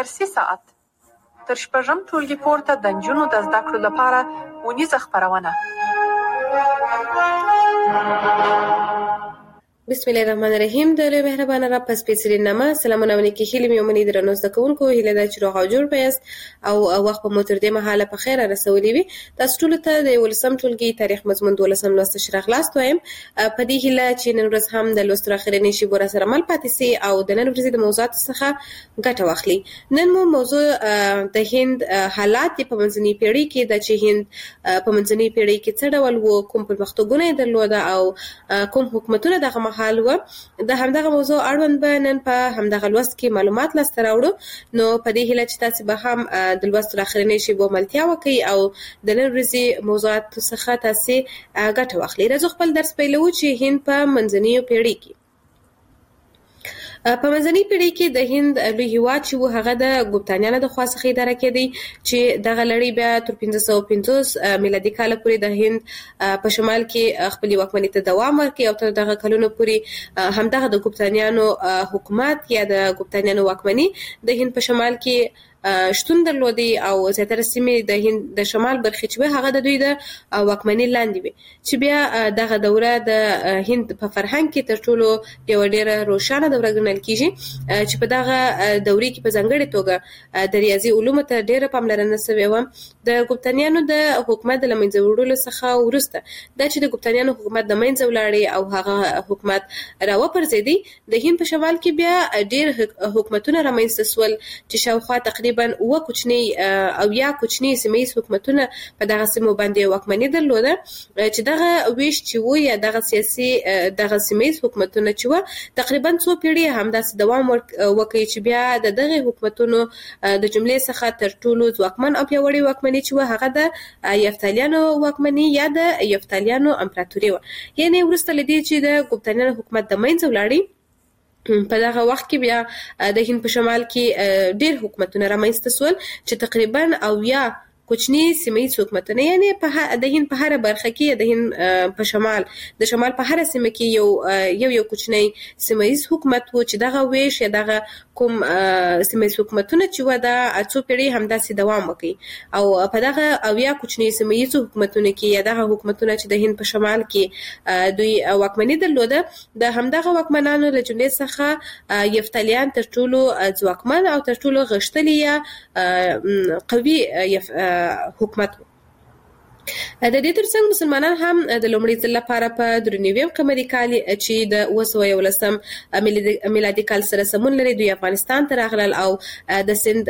درسي ساعت تر 6 ټولګي پورته د نجونو د زده کړو لپاره ونیزه خپرونه. بسم الله الرحمن الرحیم. د لوی مهربانه رب په سپېڅلي نامه سلامونه ونکي هیلې مې ومني درنو زده کوونکو هیله ده چې روغ او جوړ پیاست او وخت په مو تر دې مهاله په خیر رسولي وي. تاسو ټولو ته د 11م ټولګي تاریخ مضمون 12 لوست راغلاست وایم. په دې هیله چې نن ورځ هم د لوست اخرنی شی بور سره مل پاتې سي او د نن ورځې د موضوعات څخه ګټه واخلي. نن مو موضوع د هند حالات په منځنۍ پیړۍ کې د چې هند په منځنۍ پیړۍ کې څه ډول وو، کوم پرمختګونه یې درلوده او کوم حکومتونه دغه حال و. د همدغه موضوع اړوند به نن په همدغه لوست کې معلومات لاسته راوړو. نو په دې هیله چې تاسو به هم د لوست اخرنی شی بو ملتیا وکړي او د نن ورځې موضوعات څخه تاسو ګټه واخلئ. راځو خپل درس پیلو چې هند په منځنۍ پیړۍ کې په منځنۍ پیړۍ کې د هند لوی هیواد چې و هغه د ګوپتانیانو د خوا څخه اداره کېدی چې دغه لړۍ بیا تر 1550 میلادي کال پورې د هند په شمال کې خپل واکمنۍ ته دوام ورکړي او تر دغه کلونو پورې همدغه د ګوپتانیانو حکومت یا د ګوپتانیانو واکمنۍ د هند په شمال کې شتون درلودي او زیاتره سیمې د هند د شمال برخې چې هغه د دوی د واکمنۍ لاندې وي چې بیا دغه دوره د هند په فرهنګ کې تر ټولو یو ډېره روښانه دوره ګڼل کیږي چې په دغه دورې کې په ځانګړې توګه د ریاضي علومو ته ډېره پاملرنه شوې و. د ګوپتانیانو د حکومت د لمنځه وړلو څخه وروسته دا چې د ګوپتانیانو حکومت د منځه ولاړی او هغه حکومت راوپرځېدی د هند په شمال کې بیا ډېر حکومتونه رامنځته شول چې شاوخوا تقریبا و کوچنی او یا کوچنی سیمه‌ایز حکومتونه په دغه سیمو باندې واکمنۍ درلوده چې دغه ویش چې و یا دغه سیاسي دغه سیمه‌ایز حکومتونه چې و تقریبا څو پیړۍ همداسې دوام وکړي چې بیا دغه حکومتونو د جملې څخه تر ټولو ځواکمن او پیاوړی واکمنۍ چې و هغه د یفتالیانو واکمنۍ یا د یفتالیانو امپراتوري و. یعنی ورسته لدی چې د ګوپتانیانو حکومت د منځه ولاړی په دغه وخت کې بیا د هند په شمال کې ډېر حکومتونه رامنځته شول چې تقریبا او یا کوچنی سیمه‌ایز حکومتونه یعنی په د هند په هر برخه کې د هند په شمال د شمال په هر سیمه کې یو کوچنی سیمه‌ایز حکومت و چې دغه ویش یا دغه کوم سیمه‌ایز حکومتونه چې و د څو پیړۍ همداسې دوام وکړي او په دغه او یا کوچنی سیمه‌ایز حکومتونه کې یا دغه حکومتونه چې د هند په شمال کې دوی واکمنۍ درلوده د همدغه واکمنانو له جملې څخه یفتالیان تر ټولو ځواکمن او تر ټولو غښتلي یا قوي حکومت و. د دې ترڅنګ مسلمانان هم د لومړي ځل لپاره په 93 قمري کال چې د 1911 میلادي کال سره سمون لري دوی افغانستان ته راغلل او د سند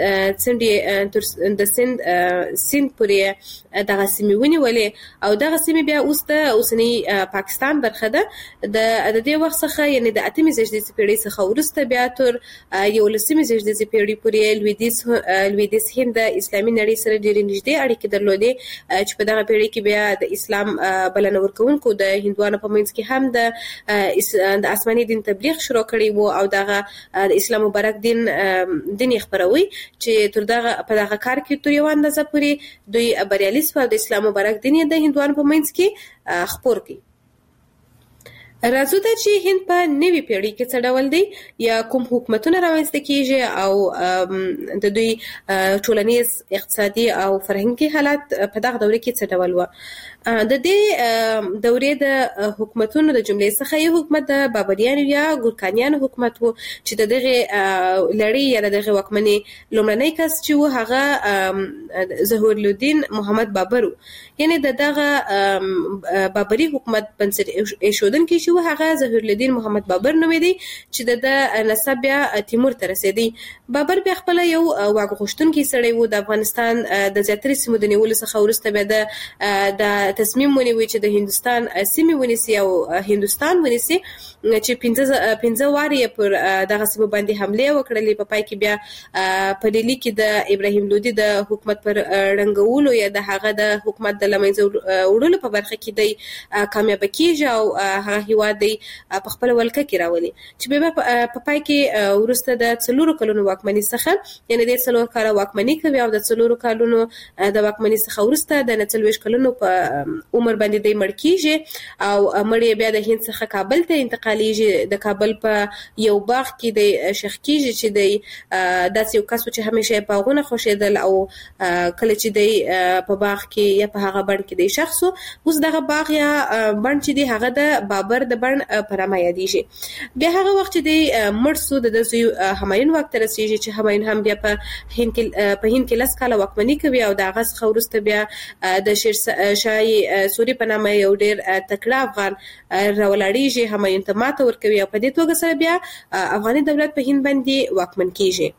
پورې دغه سیمې ونیولې او دغه سیمې بیا اوس د اوسنی پاکستان برخه ده. د دې وخت څخه یعنی د 8مې زیږدیزې پیړۍ څخه وروسته بیا تر 11مې زیږدیزې پیړۍ پورې لویدیځ هند د اسلامي نړۍ سره ډېرې نږدې اړیکې درلودې چې په دغه پیړۍ کې بیا د اسلام بلنه ورکوونکو د هندوانو په منځ کې هم د آسماني دین تبلیغ شروع کړی وو او دغه د اسلام مبارک دین خپروي چې تر دغه په دغه کار کې تر یو اندازه پورې دوی بریالي شول د اسلام مبارک دین د هندوانو په منځ کې خپور کړي. راځو ته چې هند په نوې پیړۍ کې څه ډول دی یا کوم حکومتونه رامنځته کیږي او د دوی ټولنیز اقتصادي او فرهنګي حالات په دغه دوره کې څه ډول و. د دې دورې د حکومتونو د جملې څخه یو حکومت د بابریانو یا ګورکانیانو حکومت و چې دغه لړۍ یا دغه واکمنۍ لومړنی کس چې و هغه ظهورالدین محمد بابر و. یعنی دغه بابری حکومت بنسټ ایښودونکی چې و هغه ظهورالدین محمد بابر نومیدی چې د نسب بیا تیمور ته رسیدي. بابر بیا خپل یو واک غوښتونکی سړی و د افغانستان د زیاترې سیمو د نیولو څخه وروسته بیا د تصمیم ونیوي چې د هندستان سیمې ونیسي او هندستان ونیسي چې 15 واري پر دغه سیمو باندې حمله وکړلې. په پای کې بیا په دلی کې د ابراهیم لودي د حکومت پر رنګولو یا د هغه د حکومت د لمنځه وړلو په برخه کې دی کامیاب کیږي او هغه هیواد دی په خپل ولکه کې راولي چې بیا په پای کې ورسته د 4 کلونو واکمنۍ څخه یعنی د 4 کال واکمنۍ کوي او د 4 کلونو د واکمنۍ څخه ورسته د 40 کلونو په عمر باندې دی مړ کیږي او مړ بیا د هند څخه کابل ته انتقالیږي. د کابل په یو باغ کې د شیخ کیږي چې د داسې یو کس چې همیشه باغونه خوښیدل او کله چې دی په باغ کې یا په هغه بڼ کې دی شخص اوس دغه باغ یا بڼ چې دی هغه د بابر د بڼ په نامه یادیږي. بیا هغه وخت چې دی مړ سو د زوی همایون واک ته رسیږي چې همایون هم بیا په هند کې 10 کاله واکمني کوي او د هغه څخه وروسته بیا د شیر شاه سوري په نامه یو ډېر تکړه افغان راولاړیږي، همایون ته ماته ورکوي او په دې توګه سره بیا افغاني دولت په هند باندې واکمن کیږي.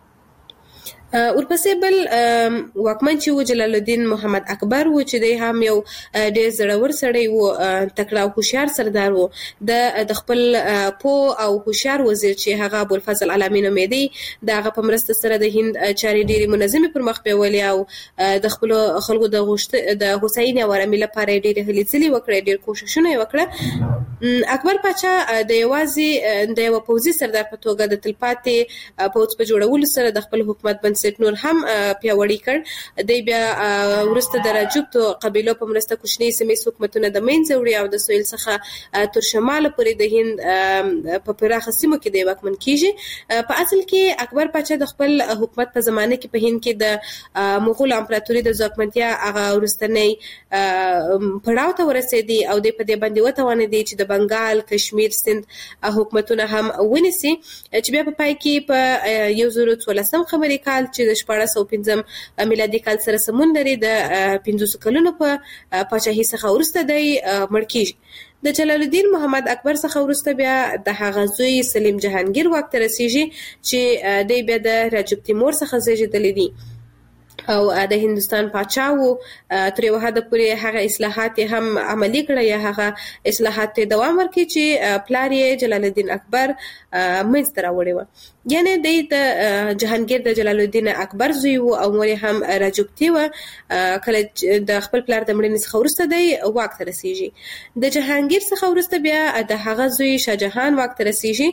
ورپسې بل واکمن چې و جلال الدین محمد اکبر و چې دی هم یو ډېر زړور سړی و، تکړه او هوښیار سردار و. د خپل پوه او هوښیار وزیر چې هغه ابوالفضل علامي نومېدی د هغه په مرسته سره د هند چارې ډېرې منظمې پر مخ بیولې او د خپلو خلکو د هوساینې او ارامۍ لپاره یې ډېرې هلې ځلې وکړې، ډېر کوښښونه یې وکړه. اکبر پاچا د یوازې د یوه پوځي سردار په توګه د تلپاتې پوځ په جوړولو سره د خپل حکومت بنسټ نور هم پیاوړی کړ. دی بیا وروسته د راجپوتو قبیلو په مرسته کوچني سیمه حکومتونه د منځه وړي او د سویل څخه تر شمال پورې د هند په پراخه سیمو کې دی واکمن کیږي. په اصل کې اکبر پاچا د خپل حکومت په زمانه کې په هند کې د مغول امپراتوري د ځواکمنتیا هغه وروستنی پړاو ته ورسېدی او دی په دې باندې وتوانېدی چې د بنګال، کشمیر، سند حکومتونه هم ونیسي چې بیا په پای کې په 1914 خبري کال چې د 1405 میلادي کال سره سمون لري د 500 کلونو په پاچاهي څخه وروسته دی مړ کیږي. د جلال الدین محمد اکبر څخه وروسته بیا د هغه زوی سلیم جهانگیر واک ته رسیږي چې دی بیا د راجب تیمور څخه زیږېدلی دی او د هندوستان پاچا و. تر یو حده پورې هغه اصلاحات هم عملي کړه یا هغه اصلاحات ته دوام ورکړي چې پلار یې جلال الدین اکبر منځته راوړی و. یعنی د جهانگیر د جلال الدین اکبر زوی و او مور هم راجپوتي و. کله د خپل پلار د مړینې څخه وروسته دی واک ته رسیږي. د جهانگیر څخه وروسته بیا د هغه زوی شاهجهان واک ته رسیږي.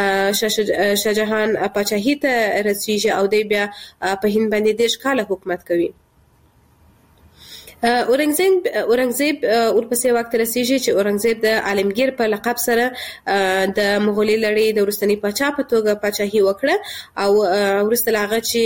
شاهجهان پاچاهي ته رسیږي او دی بیا په هند باندې 10 کاله حکومت کوي. اورنګزیب ورپسې واک ته رسیږي چې اورنګزیب د عالمگیر په لقب سره د مغولي لړۍ د وروستني پاچا په توګه پاچاهي وکړه او وروسته له هغه چې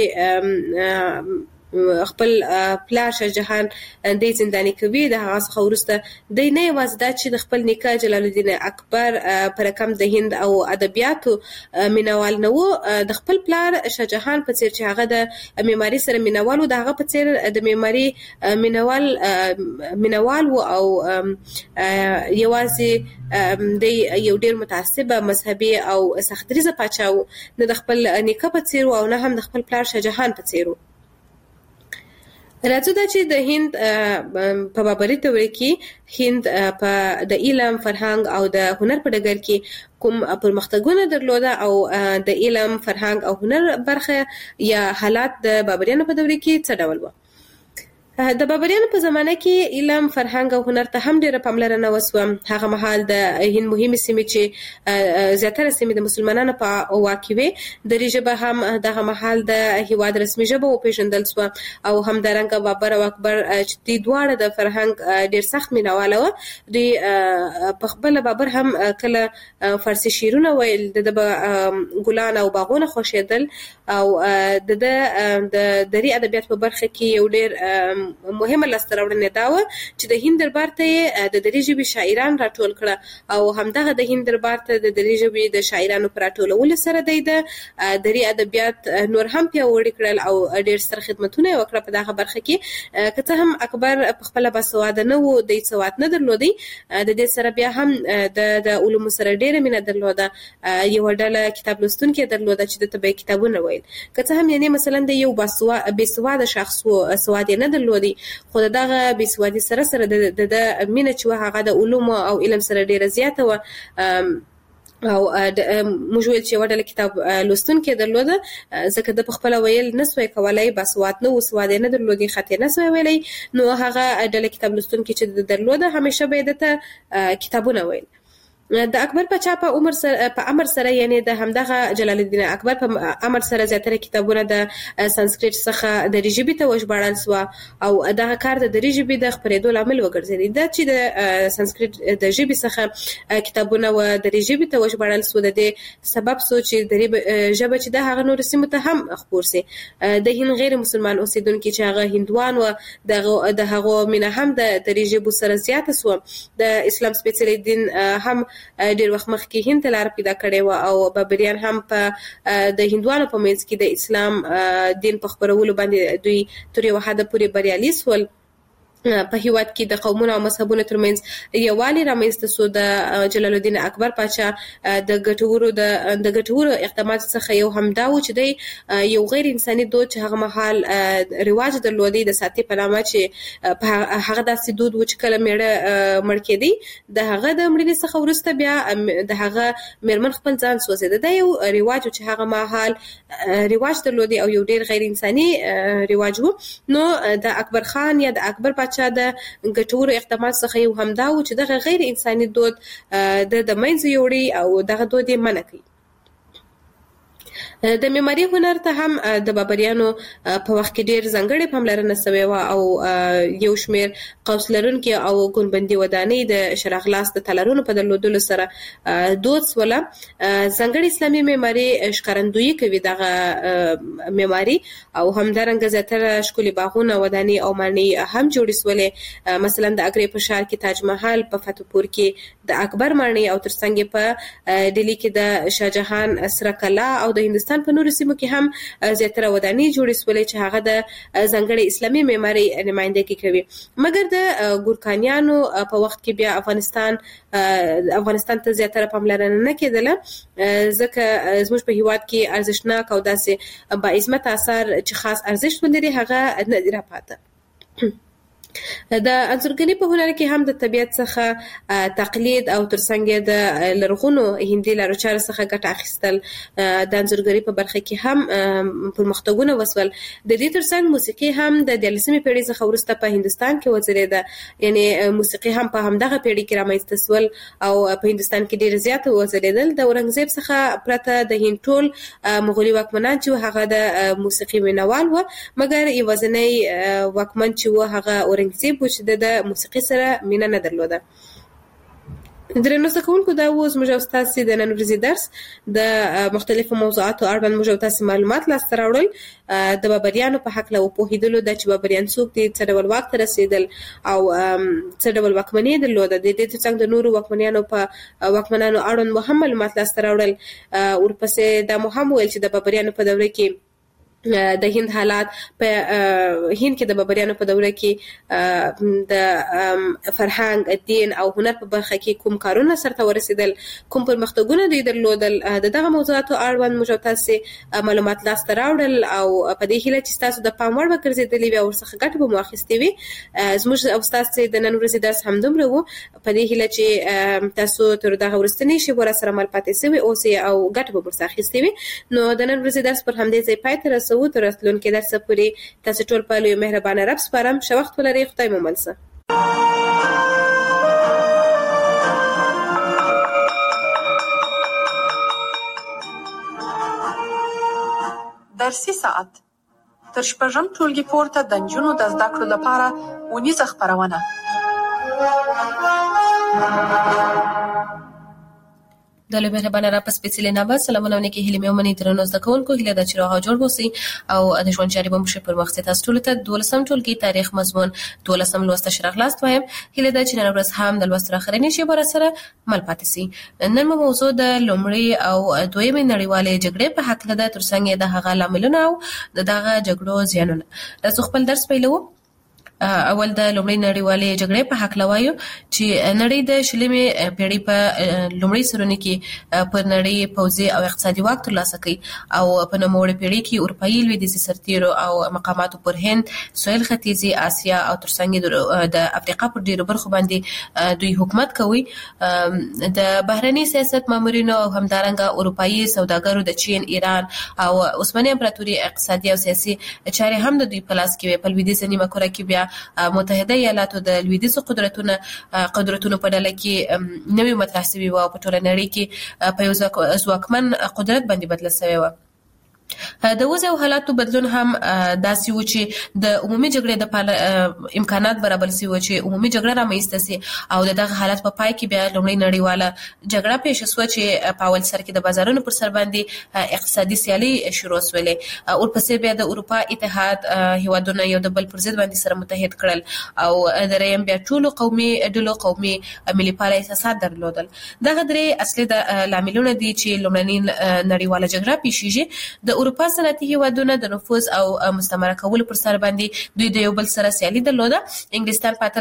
خپل پلار شاهجهان دی زنداني کوي د هغه څخه وروسته دی نه یوازې دا چې د خپل نیکه جلال الدین اکبر په رقم د هند او ادبیاتو مینوال نه و، د خپل پلار شاهجهان په څیر چې هغه د معماري سره مینوال و د هغه په څیر د معماري مینوال و او یوازې دی یو ډیر متعصب مذهبي او سختدریزه پاچا و، نه د خپل نیکه په څیر او نه هم د خپل پلار شاهجهان په څیر و. راځو دا چې د هند په بابري دورې کې هند په د علم، فرهنګ او د هنر په ډګر کې کوم پرمختګونه درلوده او د علم، فرهنګ او هنر برخه یا حالات د بابریانو په دورې کې څه ډول و. د بابریانو په زمانه کې علم، فرهنګ او هنر ته هم ډیره پاملرنه وسوه. هغه مهال د هند مهمه سیمې چې زیاتره سیمې د مسلمانانو په واک کې وې، دري ژبه هم دغه مهال د هیواد رسمي ژبه وپېژندل سوه او همدارنګه بابر او اکبر چې دوی دواړه د فرهنګ ډیر سخت مینواله وه. دوی په خپل بابر هم کله فارسي شعرونه ویل، د ګلان او باغونه خوښېدل او د دري ادبیات په برخه کې یو ډیر مهمه لاسته راوړنه دا و چې د هند دربار ته د دري ژبې شاعران راټول کړه او همدغه د هند دربار ته د دري ژبې د شاعرانو پر راټولولو سره د دري ادبیات نور هم پیاوړي کړل او ډیر ستر خدمتونه یې وکړه په دغه برخه کې. که څه هم اکبر په خپل باسواده نه و، د سواد نه درلودی، د دې سره بیا هم د علومو سره ډیره مینه درلوده. یو ډله کتاب لوستونکي درلوده چې د طبي کتابونه ویل. که څه هم یعنی مثلا د یو باسواده شخص و سواد نه درلودي، خو دغه بېسوادي سره د مینه چې هغه د علوم او علم سره ډیره زیاته و او موږ ویل چې یو ډله کتاب لوستونکي درلوده، ځکه د خپل ویل نسوي کولای، باسواد نه و، سواد نه درلودي، خطي نسوي ویلي، نو هغه ډله کتاب لوستونکي چې درلوده همیشه به دته کتابونه ویل. د اکبر پاچا په امر سره یعنی د همدغه جلال الدین اکبر په امر سره زیاتره کتابونه د سانسکریت څخه د ژبې ته وژباړل سو او دغه کار د ژبې د خپرېدو لامل وګرځېد. دا چې د سانسکریت د ژبې څخه کتابونه و د ژبې ته وژباړل سو د دې سبب سو چې د ژبه چې د هغه نور سیمو ته هم خپور سي. د هند غیر مسلمان اوسیدونکو چې هغه هندوان و د هغه مینه هم د ژبو سره زیاته سو. د اسلام سپېڅلي دین هم ډېر وخت مخکې هند ته لار پیدا کړې و او بابریان هم په د هندوانو په منځ کې د اسلام دین په خپرولو باندې دوی تر یو حده پورې بریالي سول. په هیواد کې د قومونو او مذهبونو ترمنځ یووالی رامنځته سو. د جلال الدین اکبر پاچا د ګټورو اقداماتو څخه یو هم دا و چې د یو غیر انساني دود چې هغه مهال رواج درلودي د ساتي په نامه چې په هغه داسې دود و چې کله میړه مړ کېدی د هغه د مړینې څخه وروسته بیا د هغه میرمن خپل ځان سوځېده. دا یو رواج چې هغه مهال رواج درلودي او یو ډیر غیر انساني رواج و. نو د اکبر خان یا د اکبر پاچا د ګټورو اقدامات څخه یو هم دا و چې دغه غیر انساني دود د منځه یوړي او دغه دود یې منع کړي. د معماري هنر ته هم د بابریانو په وخت کې ډېر ځانګړې پاملرنه شوې وه او یو شمېر قوس لرونکي او ګنبدي ودانۍ د شراغلاس د تالارونو په درلودلو سره دود سوله. ځانګړې اسلامي معماري ښکارندویي کوي دغه معماري او همدارنګه زیاتره ښکلي باغونه ودانۍ او ماڼۍ هم جوړې سولې. مثلا د اګرې په ښار کې تاج محل، په فتحپور کې د اکبر ماڼۍ او ترڅنګ په ډیلي کې د شاهجهان سره کلا او د هندوستان په نورو سیمو کې هم زیاتره ودانۍ جوړې سولې چې هغه د ځانګړې اسلامي معماري نمایندګي کوي. مګر د ګورکانیانو په وخت کې بیا افغانستان ته زیاتره پاملرنه نه کېدله ځکه زموږ په هیواد کې ارزښتناک او داسې با عظمت آثار چې خاص ارزښت ولري هغه نه دي راپاته. د انځورګرۍ په هنر کې هم د طبیعت څخه تقلید او ترڅنګ د لرغونو هندي لارو چارو څخه ګټه اخیستل د انځورګرۍ په برخه کې هم پرمختګونه وسول. د دې ترڅنګ موسیقي هم د 14مې پیړۍ څخه وروسته په هندستان کې وځلېده. یعنی موسیقي هم په همدغه پیړۍ کې رامنځته سول او په هندستان کې ډېر زیات وځلېدل. د اورنګزیب څخه پرته د هند ټول مغولي واکمنان چې هغه د موسیقي مینوال و، مګر یوازینی واکمن چې و هغه اورنګزیب و چې د موسیقي سره مینه نه درلوده. درنو زده کوونکو دا و زموږ او ستاسې د نن ورځې درس د مختلفو موضوعاتو اړوند موږ او تاسې معلومات لاسته راوړل. د بابریانو په هکله وپوهېدلو ده چې بابریان څوک دي، څه ډول واک ته رسېدل او څه ډول واکمني یې درلوده. د دې ترڅنګ د نورو واکمنانو اړوند مو هم معلومات لاسته راوړل. ورپسې دا مو هم ویل چې د بابریانو په دوره کې د هند حالات په هند کې د بابریانو په دوره کې د فرهنګ، دین او هنر په برخه کې کوم کارونه سرته ورسېدل، کوم پرمختګونه دوی درلودل. دغه موضوعاتو اړوند موږ تاسې معلومات لاسته راوړل او په دې هیله چې تاسو د پام وړ به ګرځېدلي وي او ورڅخه ګټه به مو اخیستې وي. زموږ او ستاسې د نن ورځې درس همدومره و. په دې هیله چې تاسو تر دغه وروستنۍ شېبو راسره مل پاتې سوي اوسئ او ګټه به ورڅخه اخیستې وي. نو د نن ورځې درس پر همدې ځای پای ته رسوو. تر راتلونکي درسه پورې تاسو ټول په لوی مهربانه رب سپارم. ښه وخت ولرئ. خدای مو مل شه. درسي ساعت تر شپږم ټولګي پورته د نجونو د زده کړو لپاره اونیزه خپرونه. د لوی مهربانه رب په سپېڅلي نامه سلامونه ونکي هیلې مې ومنئ. درنو زده کوونکو، هیله ده چې روغ او جوړ به اوسئ او د ژوند چارې به مو ښې پرمخ ځي. تاسو ټولو ته 12م ټولګي تاریخ مضمون 12م لوست ښراغلاست وایم. هیله ده چې نن ورځ هم د لوست تر اخرنۍ شېبې راسره مل پاتې سئ. نن مو موضوع د لومړۍ او دویمې نړیوالې جګړې په هکله ده، ترڅنګ د هغه لاملونه او د دغه جګړو زیانونه. تاسو خپل درس پیلوو. اول د لومړۍ نړیوالې جګړې په هکله وایو چې نړۍ د 20مې پیړۍ په لومړۍ سرونو کې پر نړۍ پوځي او اقتصادي واک ترلاسه کړي او په نوموړې پیړۍ کې اروپایي لویدیځي سرتیرو او مقاماتو پر هند، سویل ختیځي اسیا او ترڅنګ د افریقا پر ډیرو برخو باندې دوی حکومت کوي. د بهرني سیاست مامورینو او همدارنګه اروپایي سوداګرو د چین، ایران او عثماني امپراتوري اقتصادي او سیاسي چارې هم د دوی په لاس کې وې. په لویدیځه نیمه کره کې بیا متحده ایالاتو د لویدیځو قدرتونو په ډله کې نوې مطرح شوې وه او په ټوله نړۍ کې په یو ځواکمن قدرت باندې بدله شوې وه. د وضع حالاتو بدلون هم داسې و چې د عمومي جګړې د امکانات برابر شي و چې عمومي جګړه رامنځته شي او دغه حالت په پای کې بیا لومړی نړیواله جګړه پیښ شوه چې په اول سر کې د بازارونو پر سر باندې اقتصادي سیالي شروع شولې او ورپسې بیا د اروپا اتحاد هیوادونه یو د بل پر ضد باندې سره متحد کړل او دریم بیا ټولو قومي ډلو قومي ملي پاله احساسات درلودل. دغه درې اصلي د لاملونه دي چې لومړنۍ نړیواله جګړه پیښ شي. د اروپا صنعتي هیوادونه د نفوذ او مستعمره کولو پر سر باندې دوی د یو بل سره سیالي درلوده. انګلستان په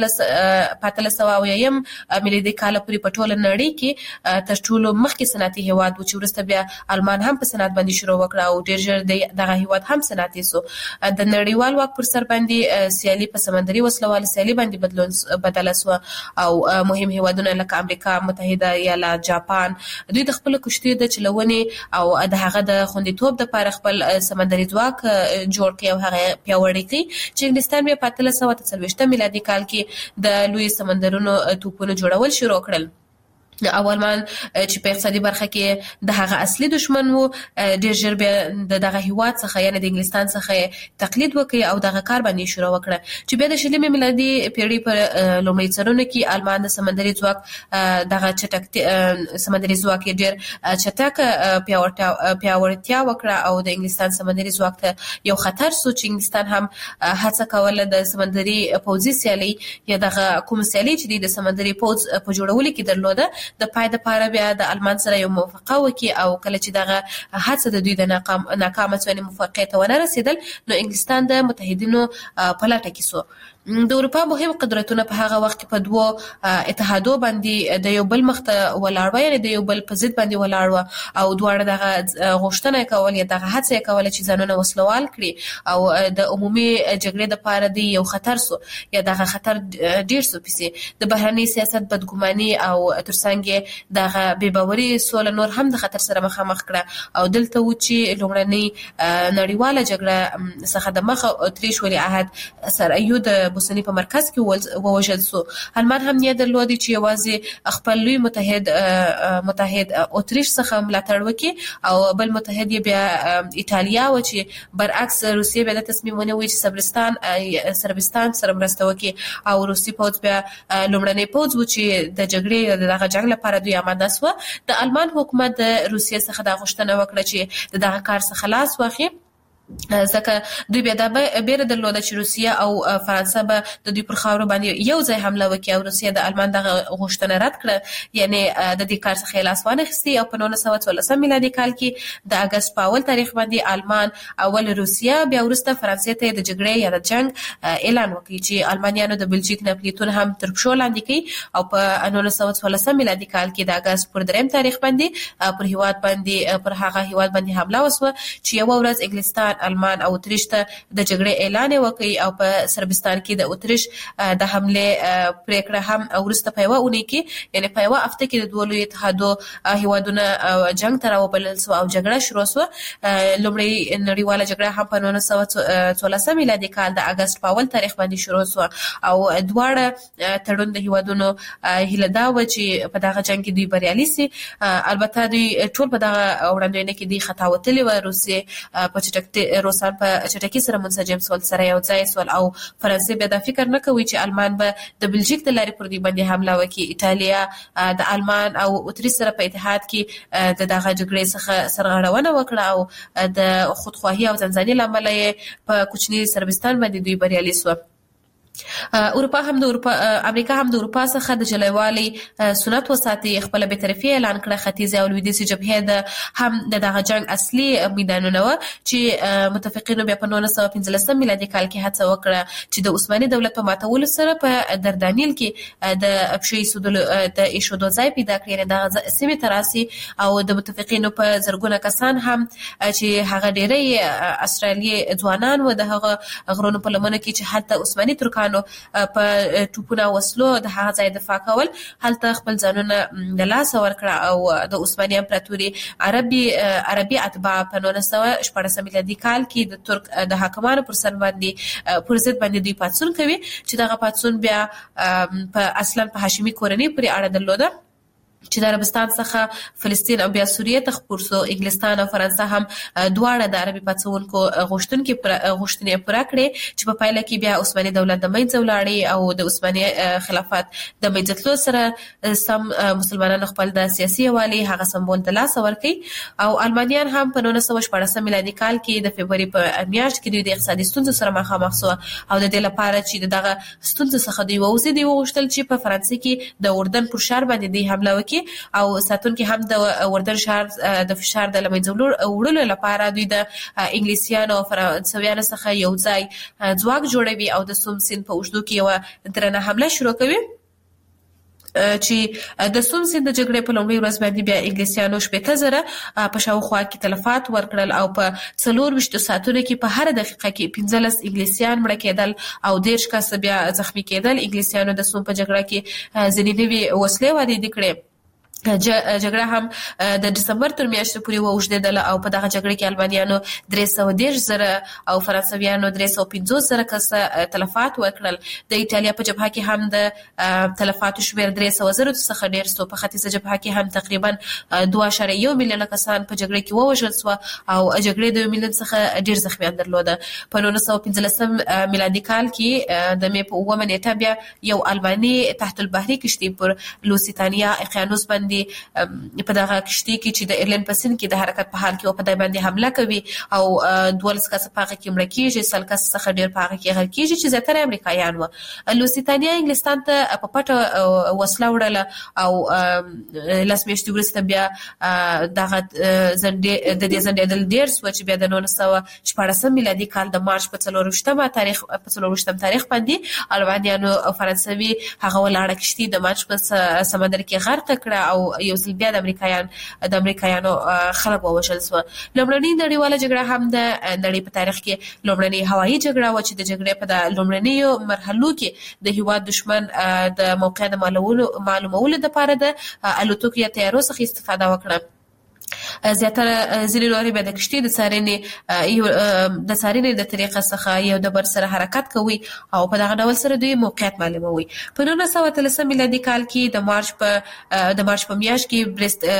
1870 میلادي کال پورې په ټوله نړۍ کې تر ټولو مخکې صنعتي هیواد و چې وروسته بیا آلمان هم په صنعت باندې شروع وکړه او ډېر ژر دغه هیواد هم صنعتي سو. د نړیوال واک پر سر باندې سیالي په سمندري وسلوال سیالي باندې بدله سو او مهم هیوادونه لکه امریکا متحده ایالات، جاپان دوی د خپل کشتیو د چلونې او د هغه د خوندیتوب د لپاره خپل سمندري ځواک جوړ کړي او هغه پیاوړی کړي چې انګلستان بیا په 1840 میلادي کال کې د لوی سمندرونو توپونو جوړول شروع کړل. آلمان چې په اقتصادي برخه کې د هغه اصلي دشمن وو ډېر ژر بیا دغه هیواد څخه یعنی د انګلستان څخه تقلید وکړي او دغه کار باندې شروع وکړه چې بیا د 20 میلادي پیړۍ پر لومړۍ څرونه کې آلمان د سمندري ځواک دغه چټک سمندري ځواک ډېر چټک پیاوړتیا وکړه او د انګلستان سمندري ځواک ته یو خطر سو چې انګلستان هم هڅه کوله د سمندري پوځي سیالي یا دغه کوم سیالي چې د سمندري پوځ په جوړولو کې درلوده د پای د پاره بیا د آلمان سره یو موافقه وکړي او کله چې دغه هڅه د دوی د ناکامه څونې موافقت ونه رسیدل نو انګلستان د متحدینو په لټه کې سو. د اروپا مهم قدرتونه په هغه وخت کې په دوه اتحادو باندې د یو بل مخته ولاړ و یعنی د یو بل په ضد باندې ولاړ و او دواړه دغه غوښتنه کول یا دغه هڅه کوله چې ځانونه وسلوال کړي او د عمومي جګړې د پاره دی یو خطر سو یا دغه خطر ډیر سو پسې د بهرنی سیاست بدګماني او ترڅنګ دغه بې باوري سول نور هم د خطر سره مخامخ کړه او دلته و چې لومړنۍ نړیواله جګړه څخه د مخه اتریش ولې عهد سره یو د بوسنی په مرکز کې ووژل سو. آلمان هم یې درلودي چې یوازې خپل لوی متحد اتریش څخه ملاتړ وکړي او بل متحد بیا ایتالیا و چې برعکس روسیه بیا د تصمیم ونیوي چې صربستان سره مرسته وکړي او روسي پوځ بیا لومړنی پوځ و چې د جګړې دغه جنگ لپاره دوی آماده سو. د آلمان حکومت د روسیه څخه د غوښتنه وکړه چې دغه کار څخه خلاص واخلي ځکه دوی بیا د بیره درلوده چې روسیه او فرانسه به د دوی پر خاور باندې یو ځای حمله وکړي او روسیه د آلمان دغه غوښتنه رد کړه یعنی د دې کار څخه لاس وانخیستی او په 1914 میلادي کال کې د اگست په اول تاریخ باندې آلمان اول روسیه بیا وروسته فرانسې ته د جګړې یا د جنگ اعلان وکړي چې آلمانیانو د بلجیک ناپلیتون هم تر پښو لاندې کړي او په 1914 میلادي کال کې د اگست پر 3 تاریخ باندې پر هیواد باندې حمله وسوه چې یو ورځ انګلستان آلمان او اتریش ته د جګړې اعلان وکړي او په صربستان کې د اتریش د حمله پریکړه هم ورسته په یوه اونۍ کې یعنی په یوه هفته کې د دوه لوی اتحادو هیوادونه جنگ ته راوبلل سو او جګړه شروع سو. لومړی نړیواله جګړه هم په 1914 میلادي کال د اگست په اول تاریخ باندې شروع سو او دواړه تړون د هیوادونو هیله دا و چې په دغه جنگ کې دوی بریالي سي. البته دوی ټول په دغه وړاندوینه کې دی خطا وتلی و روسیه په روسان په چټکۍ سره منسجم سول سره یو ځای سول او فرانسې به دا فکر نه کوي چې آلمان به د بلجیک د لارې پر دوی باندې حمله وکړي. ایتالیا د آلمان او اتریش سره په اتحاد کې دغه جګړې څخه سرغړونه وکړه او د خودخواهي او ځانځاني لامل په کوچني صربستان باندې دوی بریالي سو. امریکا هم د اروپا څخه د جلایوالي سنت وساتي خپل به طرفي اعلان کړ. ختیځ او لویدیځ جبهه د هم دغه جنگ اصلي میدانونه و چې متفقینو بیا په 1915 میلادي کال کې هڅه وکړه چې د عثماني دولت په ماتولو سره په دردانیل کې د ابشي د ایشودو ځای پیدا کړي د سیمې تراسي او د متفقینو په زرګونه کسان هم چې هغه ډېری استرالیي ځوانان و د هغه غرونو په لمنه کې چې حتی عثماني ترکان سیپاهانو په ټوپونه وسلو د هغه ځای دفاع کول، هلته خپل ځانونه د لاسه ورکړه او د عثماني امپراتوري عربي اتباع په 1914 میلادي کال کې د ترک د حاکمانو پر ضد باندې دوی پاڅون کوي چې دغه پاڅون بیا په اصلا په هاشمي کورنۍ پورې اړه درلوده چې د عربستان څخه فلسطین او بیا سوریه ته خپور سو. انګلستان او فرانسه هم دواړه د عربي پاڅونکو غوښتنې پوره کړې چې په پایله کې بیا عثماني دولت د منځه ولاړې او د عثماني خلافت د منځه تلو سره سم مسلمانانو خپل د سیاسي یووالي هغه سمبول د لاسه ورکړي او المانیان هم په 1914 میلادي کال کې د فبروري په میاشت کې دوی د اقتصادي ستونزو سره مخامخ شو او د دې لپاره چې دغه ستونزو څخه دوی ووځي، دوی وغوښتل چې په فرانسې کې د اردن پر ښار باندې دوی حمله وکړي او ساتونکي هم د اردن ښار د فشار د لمنځه وړلو لپاره دوی د انګلیسیانو او فرانسویانو څخه یو ځای ځواک جوړوي او د سوم سیند په اوږدو کې یوه درنه حمله شروع کوي چې د سوم سیند د جګړې په لومړۍ ورځ باندې بیا انګلیسیانو 15,000 په شاوخوا کې تلفات ورکړل او په 24 ساعتونو کې په هر دقیقه کې 15 انګلیسیان مړه کېدل او 10 کس بیا زخمی کېدل. انګلیسیانو د سوم په جګړه کې ځینې نوې وسلې واردې کړې. جګړه هم د دسمبر تر میاشتې پورې واوږدېدله او په دغه جګړه کې المانیانو 310,000 او فرانسویانو 350,000 کسه تلفات ورکړل. د ایټالیا په جبهه کې هم د تلفاتو شمېر 300,000 څخه ډېر سو. په ختیځه جبهه کې هم تقریبا 2.1 میلیونه کسان په جګړه کې ووژل سو او جګړې د 1 میلیون څخه ډېر زخمیان درلوده. په 1915 میلادي کال کې د مې په 9 نیټه بیا یو الماني تحت البحري کشتۍ پر لوسیتانیا اقیانوس باندې په دغه کشتۍ کې چې د ایرلند په سیند کې د حرکت په حال کې او په دای باندې حمله کوي او 12 کس په هغه کې مړه کیږي، 100 کس څخه ډیر په هغه کې غل کیږي چې زیاتره امریکایان وو. لوسیتانیا انګلستان ته په پټه وسله وړله او لاس میاشتې وروسته بیا دغه د دې ځنډېدل ډیر سو چې بیا د 1914 میلادي کال د مارچ په 24 تاریخ باندې البانیانو او فرانسوي هغه ولاړه کشتۍ د مارچ په سمندر کې غرق کړه او یو ځل بیا د امریکایانو خلک ووژل سو. لومړنۍ نړیواله جګړه هم د نړۍ په تاریخ کې لومړنۍ هوایي جګړه و چې د جګړې په د لومړنیو مرحلو کې د هیواد دشمن د موقع د معلومولو لپاره د الوتکو یا طیارو څخه استفاده وکړه. زیاتره ځینې نورې بیا د کشتۍ د څارنې د طریقه څخه یو د بر سره حرکت کوي او په دغه ډول سره دوی موقعیت معلوموي. په 1913 میلادي کال کې د مارچ په میاشت کې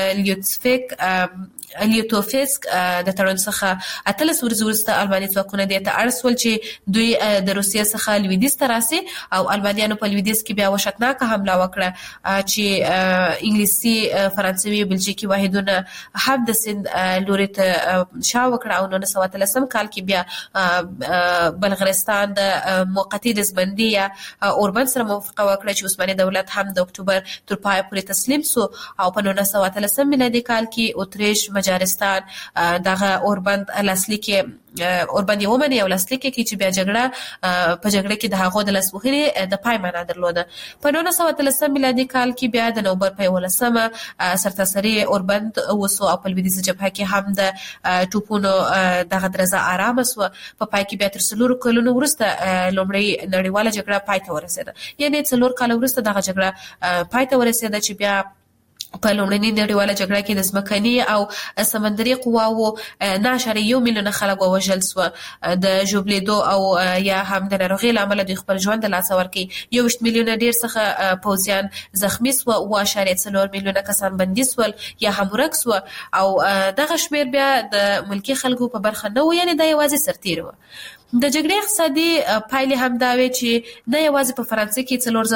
بریست لیوتوفسک د تړون څخه 18 ورځې وروسته الماني ځواکونه دې ته اړ سول چې دوی د روسیې څخه لویدیځ ته راسي او المانیانو په لویدیځ کې بیا وحشتناکه حمله وکړه چې انګلیسي، فرانسوي، بلجیکي واحدونه هم د سیند لوري ته شا وکړه او 1913 کال کې بیا بلغارستان د موقتي دزبندي یا اوربند سره موافقه وکړه چې عثماني دولت هم د اکتوبر تر پای پورې تسلیم سو او په 1913 میلادي کال کې اتریش، مجارستان دغه اوربند لاسلیک یې ومني او لاسلیک کې چې بیا په جګړه کې د هغو د لاسوهنې د پای معنا درلوده. په 1913 میلادي کال کې بیا د نومبر په 11 سرتاسري اوربند وسو او په لویدیځه جبهه کې هم د ټوپونو دغه درزه آرامه سو. په پای کې بیا تر 4 کلونو وروسته لومړی نړیواله جګړه پای ته ورسېده. یعنی 4 کال وروسته دغه جګړه پای ته ورسېده چې بیا په لومړنۍ نړیواله جګړه کې د ځمکني او سمندري قواوو 9.1 میلیونه خلک ووژل سو. د ژوبلېدو او یا هم د ناروغۍ له امله دوی خپل ژوند له لاسه ورکړي. 21 میلیونه ډېر څخه پوځیان زخمي سوه، 7.4 میلیونه کسان بندي سول یا هم ورک سوه او دغه شمېر بیا د ملکي خلکو په برخه نه و، یعنې دا یوازې سرتېري وه. د جګړې اقتصادي پایلې هم دا وې چې نه یوازې په فرانسې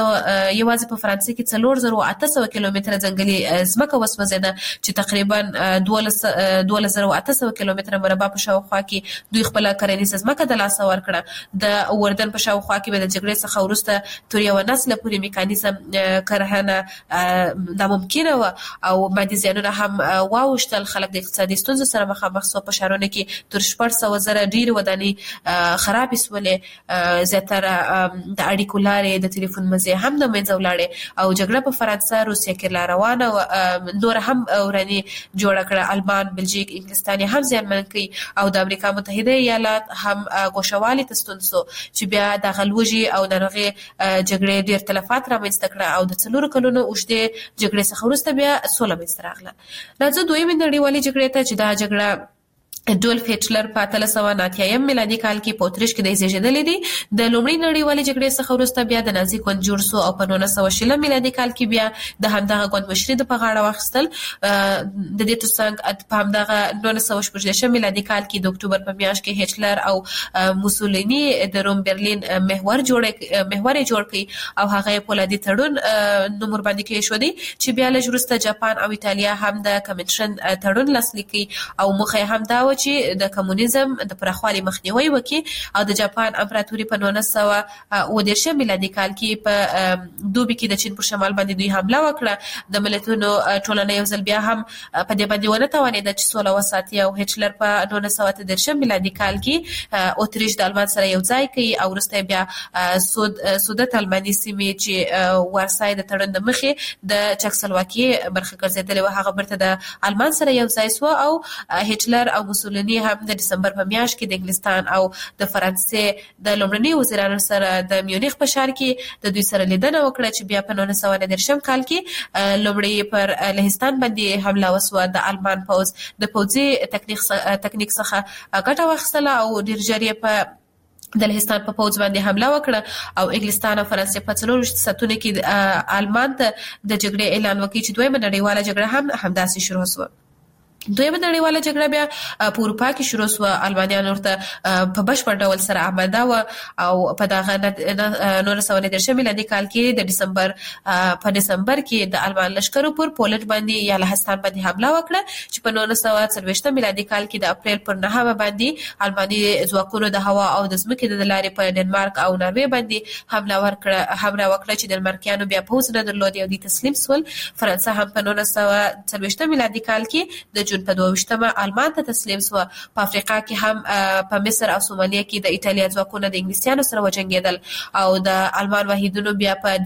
کې 4,800 کیلومتره ځنګلي ځمکه وسوځېده چې تقریبا 12,800 کیلومتره مربع په شاوخوا کې دوی خپله کرنیزه ځمکه د لاسه ورکړه. د اردن په شاوخوا کې به د جګړې څخه وروسته تر یوه نسله پورې میکانیزم کرهنه ناممکنه وه او مادي زیانونه هم واوښتل. خلک د اقتصادي ستونزو سره مخامخ سوه. په ښارونو کې تر 400,000 ډېرې ودانۍ خرابې سولې، زیاتره د اړیکو لارې د ټلیفون مزې هم د منځه ولاړې او جګړه په فرانسه روسیه کې لا روانه و. نور هم وراني جوړه کړه. آلمان، بلژیک، انګلستان هم زیانمن کړي او د امریکا متحده ایالات هم ګوښوالي ته ستون سو چې بیا د غلوجي او ناروغي جګړې ډېر تلفات رامنځته کړه او د 4 کلونو اوږدې جګړې څخه وروسته بیا سوله منځته راغله. راځو دویمې نړیوالې جګړې ته چې دا جګړه ډولف هټلر په 1889 میلادي کال کې په اتریش کې د زیږیدلې دي. د لومړۍ نړیوالې جګړې څخه وروسته بیا د نازي ګوند جوړ سو او په 1920 میلادي کال کې بیا د همدغه ګوند مشري د په غاړه واخیستل. د دې ترڅنګ په همدغه 1918 میلادي کال کې د اکتوبر په میاشت کې هټلر او موسولینی د روم برلین محور جوړ کړي او هغه پولادي تړون نومور باندې کې شو دي چې بیا له وروسته جاپان او ایتالیا هم د کمنشن تړون لاسلیک کړي او مخه هم دا چې د کمونیزم د پراخوالي مخنیوي وکړي او د جاپان امپراتوري په 1919 میلادي کال کې په دوبي کې د چین پر شمال باندې دوی حمله وکړه. د ملتونو ټولنه یو ځل بیا هم په دې باندې ونه توانېده چې سوله وساتي او هټلر په 1930 میلادي کال کې اتریش د آلمان سره یو ځای کړي او وروسته بیا سودت آلماني سیمې چې وارسای د تړون د مخې د چکسلواکیې برخه ګرځېدلې و هغه برته د آلمان سره یو ځای سو او هټلر او موسولینی هم د دسمبر په میاشت کې د انګلستان او د فرانسې د لومړني وزیرانو سره د میونخ په ښار کې د دوی سره لیدنه وکړه چې بیا په 1919 کال کې لومړی پر لهستان باندې حمله وسوه. د آلمان پوځ د پوځي تکنیک څخه ګټه واخیستله او ډېر ژر یې په د لهستان په پوځ باندې حمله وکړه او انګلستان او فرانسې په 4 ساعتونو کې آلمان ته د جګړې اعلان وکړ چې دویمه نړیواله جګړه هم همداسې شروع شوه. دویمه نړیواله جګړه بیا په اروپا کې شروع شوه. آلمانیان ورته په بشپړ ډول سره آماده و او په دغه 1919 میلادي کال کې په دسمبر کې د آلمان لشکرو پر پولند باندې یا لهستان باندې حمله وکړه چې په 1940 میلادي کال کې د اپریل پر 9 باندې آلماني ځواکونو د هوا او د ځمکې د لارې په ډنمارک او ناروې باندې حمله وکړه چې ډنمارکیانو بیا پوځ نه درلود او دوی تسلیم شول. فرانسه هم په 1940 میلادي کال کې د جون په 22 آلمان ته تسلیم شو. په افریقا کې هم په مصر او سومالیا کې د ایتالیا ځواکونه د انګلیسیانو سره وجنګېدل او د آلمان واحدونو بیا په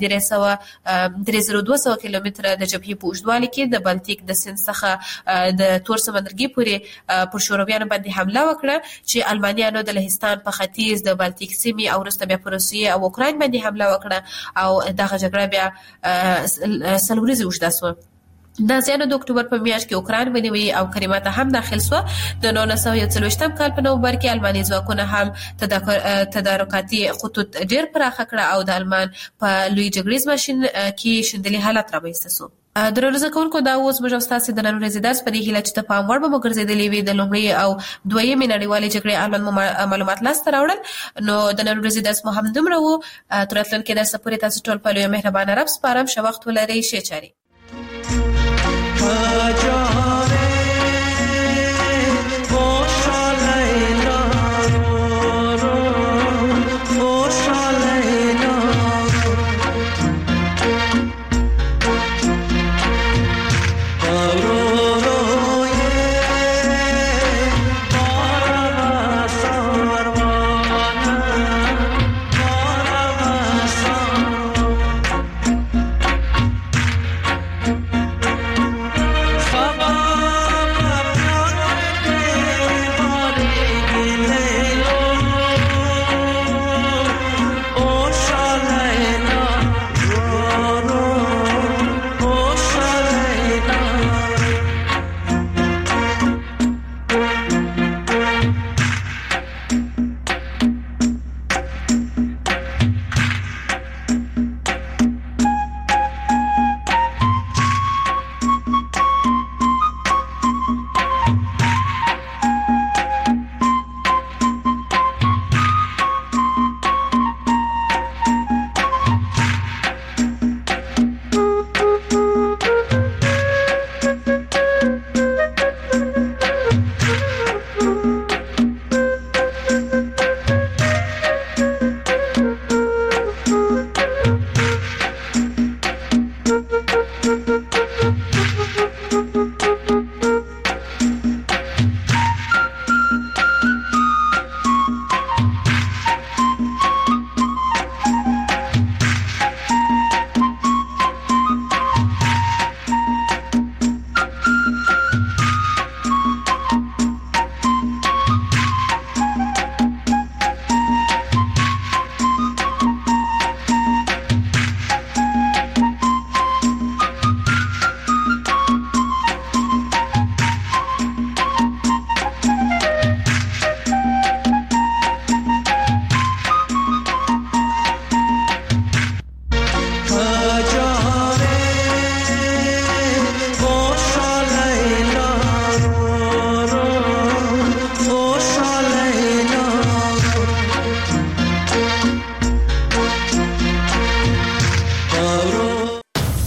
3200 کیلومتره د جبهې په اوږدوالي کې د بالتیک د سیند څخه د تور سمندرګي پورې پر شورویانو باندې حمله وکړه چې آلمانیانو د لهستان په ختیځ د بالتیک سیمې او وروسته بیا په روسیې او اوکراین باندې حمله وکړه او دغه جګړه بیا 3 ورځې اوږده شوه. نازیانو د اکتوبر په میاشت کې اوکراین ونیوي او کریمیا ته هم داخل شو. د 1940 کال په نومبر کې آلماني ځواکونه هم تدارکاتي خطوط ډېر پراخه کړه او د آلمان په لوی جګړیز ماشین کې شندلي حالت رامنځته شو. درنو زده کوونکو دا اوس موږ ستاسو د نن ورځې درس په دې هیله چې د پام وړ به مو ګرځېدلې وي د لومړۍ او دویمې نړیوالې جګړې اړوند معلومات لاسته راوړل. نو د نن ورځې درس مو هم دومره و. تر راتلونکي درس پورې تاسو ټول په لوی مهربانه رب سپارم. ښه وخت ولرئ. ښې چارې.